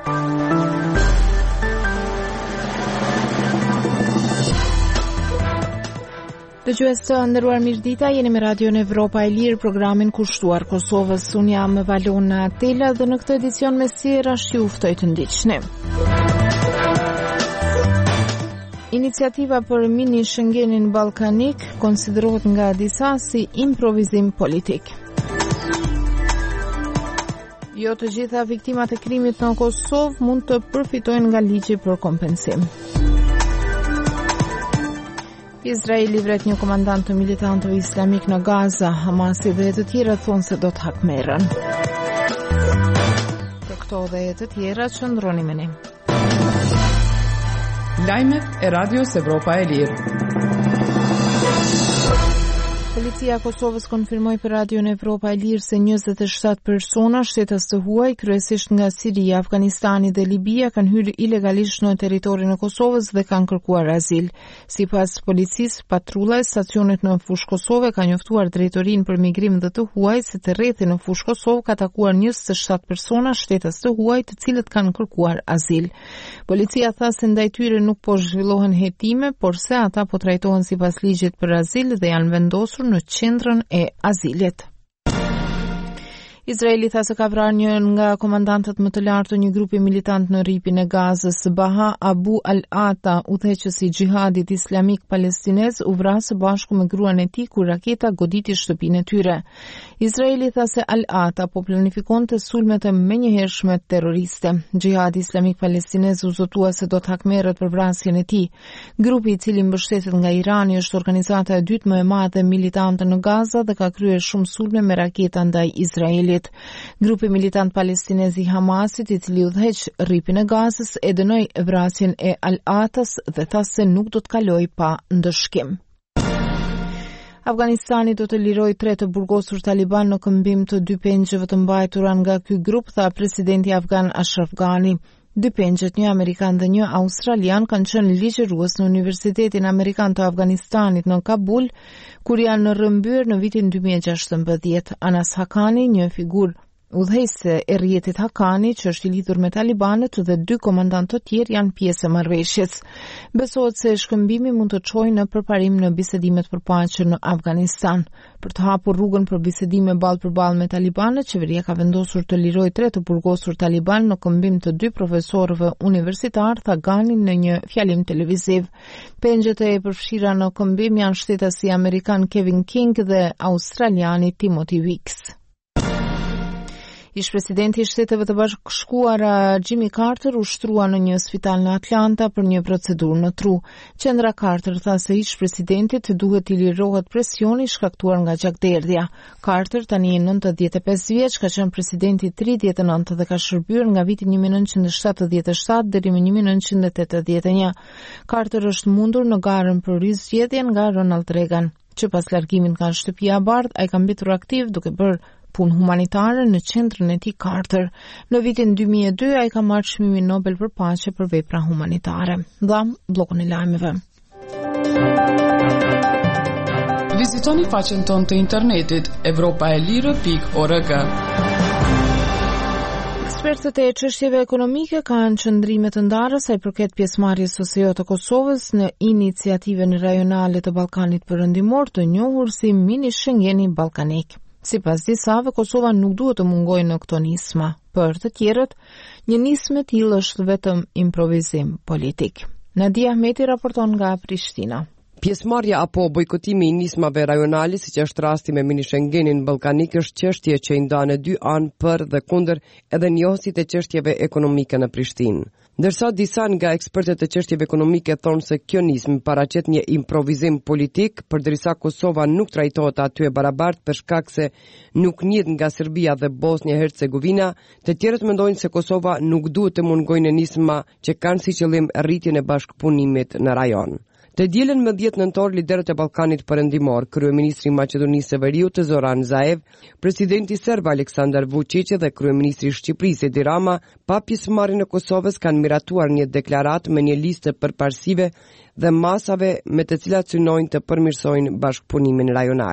Dëgjues të nderuar, mirëdita, jeni me Radio në Evropa e Lirë, programin kushtuar Kosovës. Unë jam Valona Tela dhe në këtë edicion me sira ju ftoj të ndiqni. Iniciativa për mini Schengenin ballkanik konsiderohet nga disa si improvizim politik. Jo të gjitha viktimat e krimit në Kosovë mund të përfitojnë nga ligji për kompensim. Izraeli vret një komandant të militantëve islamik në Gaza. Hamasi dhe të tjera thonë se do të hakmerren. Për këto dhe të tjera qëndroni me ne. Lajmet e Radios Evropa e Lirë. Policia e Kosovës konfirmoi për Radio në Evropa e Lirë se 27 persona shtetas të huaj, kryesisht nga Siria, Afganistani dhe Libia, kanë hyrë ilegalisht në territorin e Kosovës dhe kanë kërkuar azil. Sipas policisë, patrulla e stacionit në Fushë Kosovë ka njoftuar drejtorinë për migrim dhe të huaj se të rrethi në Fushë Kosovë ka takuar 27 persona shtetas të huaj, të cilët kanë kërkuar azil. Policia tha se ndaj tyre nuk po zhvillohen hetime, por se ata po trajtohen sipas ligjit për azil dhe janë vendosur në qendrën e azilit. Izraeli tha se ka vrarë një nga komandantët më të lartë të një grupi militant në rripin e Gazës. Baha Abu Al-Ata, udhëheqësi i xhihadit islamik palestinez, u vra së bashku me gruan e tij kur raketa goditi shtëpinë e tyre. Izraeli tha se Al-Ata po planifikonte sulmet e menjëhershme terroriste. Xhihadi islamik palestinez u zotua se do të hakmerret për vrasjen e tij. Grupi, i cili mbështetet nga Irani, është organizata e dytë më e madhe militante në Gaza dhe ka kryer shumë sulme me raketa ndaj Izraelit. Grupi militant palestinez i Hamasit, i cili udhëheq rripin e Gazës, e dënoi vrasjen e Al-Atas dhe tha se nuk do të kalojë pa ndëshkim. Afganistani do të lirojë 3 të burgosur taliban në këmbim të 2 pengjeve të mbajtura nga ky grup, tha presidenti afgan Ashraf Ghani. 2 pengjet, një amerikan dhe një australian, kanë qenë ligjërues në Universitetin Amerikan të Afganistanit në Kabul, kur janë rrëmbyer në vitin 2016. Anas Hakani, një figurë udhëheqëse e rrjetit Hakani, që është i lidhur me talibanët, dhe 2 komandantë të tjerë janë pjesë e marrëveshjes. Besohet se shkëmbimi mund të çojë në përparim në bisedimet për paqe në Afganistan. Për të hapur rrugën për bisedime ballë për ballë me talibanët, qeveria ka vendosur të lirojë 3 të burgosur taliban në këmbim të 2 profesorëve universitar, tha Ghani në një fjalim televiziv. Pengjet e përfshira në këmbim janë shtetasi amerikan Kevin King dhe australiani Timothy Weeks. Ish-presidenti i Shteteve të Bashkuara Jimmy Carter u shtrua në një spital në Atlanta për një procedurë në tru. Qendra Carter tha se ish-presidentit duhet t'i lirohet presioni shkaktuar nga gjakderdhja. Carter, tani 95 vjeç, ka qenë presidenti 39 dhe ka shërbyer nga viti 1977 deri në 1981. Carter është mundur në garën për rizgjedhjen nga Ronald Reagan, që pas largimit nga shtëpia e bardhë, ai ka mbetur aktiv duke bërë punë humanitare në qendrën e tij Carter. Në vitin 2002 ai ka marrë çmimin Nobel për paqe për vepra humanitare. Dha bllokun e lajmeve. Vizitoni faqen tonë të internetit evropaelire.org. Ekspertët e çështjeve ekonomike kanë qëndrime të ndarë sa i përket pjesëmarrjes së së të Kosovës në iniciativën rajonale të Ballkanit Perëndimor, të njohur si mini Schengeni ballkanik. Sipas disave, Kosova nuk duhet të mungojë në këto nisma. Për të tjerët, një nismë e tillë është vetëm improvizim politik. Nadia Ahmeti raporton nga Prishtina. Pjesëmarrja apo bojkotimi i nismave rajonale, siç është rasti me mini Schengenin ballkanik, është çështje që i ndan 2 anë për dhe kundër, edhe njohësit e çështjeve ekonomike në Prishtinë. Ndërsa disa nga ekspertët e çështjeve ekonomike thonë se kjo nismë paraqet një improvizim politik, përderisa Kosova nuk trajtohet aty e barabartë për shkak se nuk njihet nga Serbia dhe Bosnia-Hercegovina, të tjerët mendojnë se Kosova nuk duhet të mungojë në nisma që kanë si qëllim rritjen e bashkëpunimit në rajon. Të dielën më 10 nëntor, liderët e Ballkanit Perëndimor, kryeministri i Maqedonisë së Veriut Zoran Zaev, presidenti serb Aleksandar Vučić dhe kryeministri i Shqipërisë Edi Rama, pa pjesëmarrjen e Kosovës, kanë miratuar një deklaratë me një listë përparësive dhe masave me të cilat synojnë të përmirësojnë bashkëpunimin rajonal.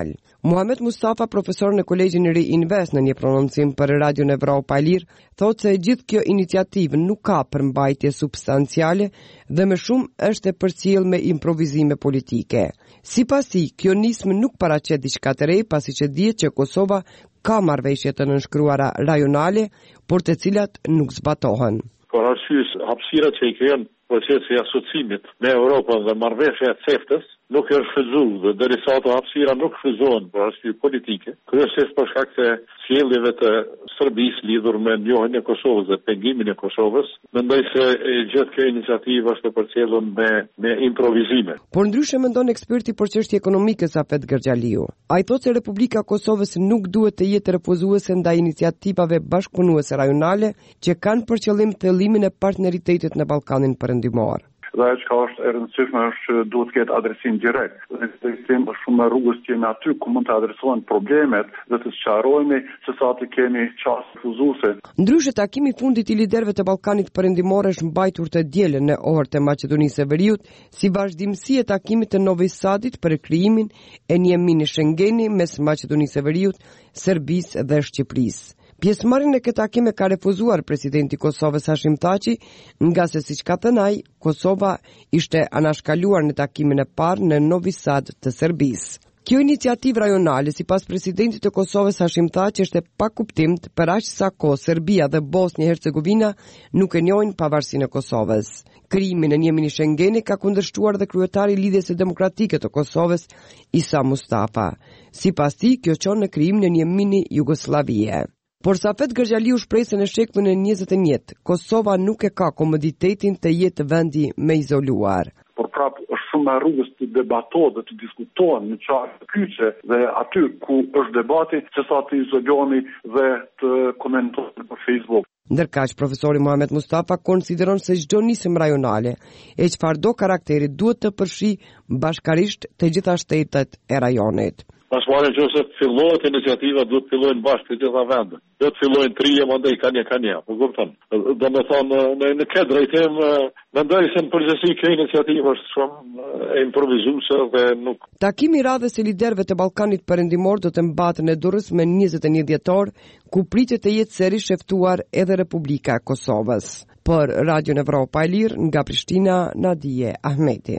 Muhamet Mustafa, profesor në Kolegjin Ri Invest, në një prononcim për Radion Evropa e Lirë, thotë se gjithë kjo iniciativë nuk ka përmbajtje substanciale dhe më shumë është e përcjellë me improvizime politike. Sipas tij, kjo nismë nuk paraqet diçka të re, pasi që dihet që Kosova ka marrëveshje të nënshkruara rajonale, por të cilat nuk zbatohen. Por arsyes hapësira që i krijon procesi i asociimit me Europën dhe marrëveshja e CEFTA-s nuk është shfrytzuar dhe derisa ato hapësira nuk shfrytëzohen për arsye politike, kryesisht për shkak të sjelljeve të Serbisë lidhur me njohjen e Kosovës dhe pengimin e Kosovës, mendoj se gjithë kjo iniciativë është e përcjellur me improvizime. Por ndryshe mendon eksperti për çështje ekonomike Safet Gërxhaliu. Ai thotë se Republika e Kosovës nuk duhet të jetë refuzuese ndaj iniciativave bashkëpunuese rajonale që kanë për qëllim thëllimin e partneritetit në Ballkanin Perëndimor. Dhe ajo që është e rëndësishme është që duhet të ketë adresim direkt. Dhe sistemi është shumë rrugës që jemi aty ku mund të adresohen problemet dhe të sqarohemi se sa të kemi çast refuzuese. Ndryshe, takimi i fundit i liderëve të Ballkanit Perëndimor është mbajtur të dielën në orët e Maqedonisë së Veriut si vazhdimsi e takimit të Novi Sadit për krijimin e një mini Schengeni mes Maqedonisë së Veriut, Serbisë dhe Shqipërisë. Pjesëmarrjen e këtij takimi ka refuzuar presidenti i Kosovës Hashim Thaçi, nga se siç ka thënë ai, Kosova ishte anashkaluar në takimin e parë në Novi Sad të Serbisë. Kjo iniciativë rajonale, sipas presidentit të Kosovës Hashim Thaçi, është pa kuptim për aq sa kohë Serbia dhe Bosnjë-Hercegovina nuk e njohin pavarësinë e Kosovës. Krijimin e një mini Schengeni ka kundërshtuar dhe kryetari i Lidhjes së Demokratike të Kosovës, Isa Mustafa. Sipas tij, kjo çon në krijimin e një mini Jugosllavie. Por Safet Gërxhaliu shpreh se në shekullin e 21 Kosova nuk e ka komoditetin të jetë vendi më izoluar. Por prapë është shumë e rrugës të debatohet dhe të diskutohen në çfarë kyçe dhe aty ku është debati se sa të izolohemi dhe të komentojmë në Facebook. Ndërkaq, profesori Muhamet Mustafa konsideron se çdo nismë rajonale e çfarëdo karakteri duhet të përfshijë bashkarisht të gjitha shtetet e rajonit. Pas marrën që se fillohet iniciativa, duhet fillojnë bashkë të gjitha vendet. Do të fillojnë trije, mandej kanja. Po kupton. Do të thonë në këtë drejtim mendoj se në përgjithësi kjo iniciativë është shumë e improvisuese dhe nuk. Takimi i radhës së liderëve të Ballkanit Perëndimor do të mbahet në Durrës me 21 dhjetor, ku pritet të jetë sërish e ftuar edhe Republika e Kosovës. Për Radion Evropa e Lirë, nga Prishtina, Nadije Ahmeti.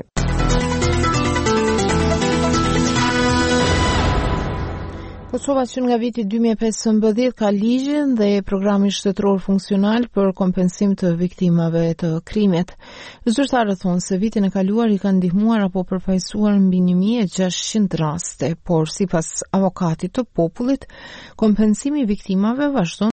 Kosova që nga viti 2015 ka ligjin dhe programin shtetëror funksional për kompensim të viktimave të krimit. Zyrtarët thonë se vitin e kaluar i kanë ndihmuar apo përfaqësuar mbi 1600 raste, por sipas avokatit të popullit, kompensimi i viktimave vazhdon